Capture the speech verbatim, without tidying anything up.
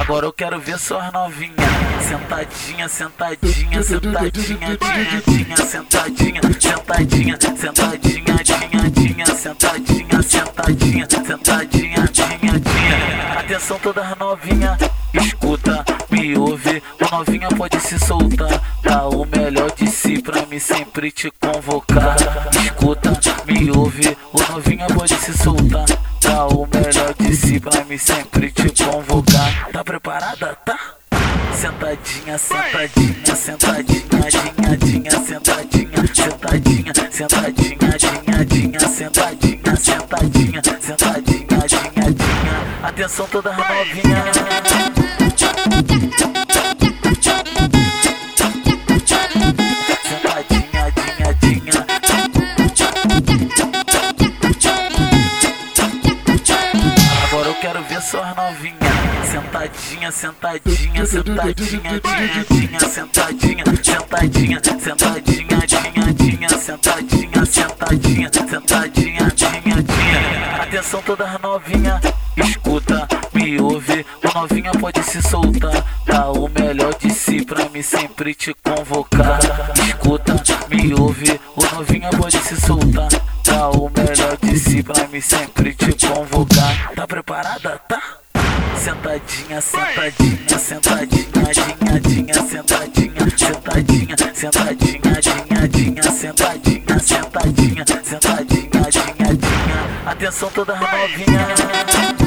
Agora eu quero ver suas novinhas sentadinha, sentadinha, sentadinha, dinha, sentadinha, sentadinha, sentadinha, dinha, dinha, sentadinha, sentadinha, sentadinha, dinha, dinha. Atenção todas novinhas, escuta, me ouve. O novinha pode se soltar, dá o melhor de si pra mim sempre te convocar. Escuta, me ouve. O novinha pode se soltar, dá o melhor de si pra mim sempre te convocar. Tá preparada? Tá? Sentadinha, sentadinha, sentadinha, dinha, dinha, sentadinha, sentadinha, sentadinha, dinha, dinha, sentadinha, sentadinha, sentadinha, dinha, dinha. Atenção todas novinhas. Sentadinha, dinha, dinha. Agora eu quero ver suas novinhas sentadinha, sentadinha, sentadinha, dinha, dinha, sentadinha, sentadinha, sentadinha, dinha, dinha, sentadinha, sentadinha, sentadinha, dinha, dinha. Atenção todas novinhas, escuta, me ouve. O novinha pode se soltar, dá o melhor de si pra mim sempre te convocar. Escuta, me ouve. O novinha pode se soltar, dá o melhor de si pra mim sempre te convocar. Tá preparada? Tá? Sentadinha, sentadinha, sentadinha, dinha, dinha, sentadinha, sentadinha, sentadinha, dinha, dinha, sentadinha, sentadinha, sentadinha, dinha, dinha. Atenção todas novinhas.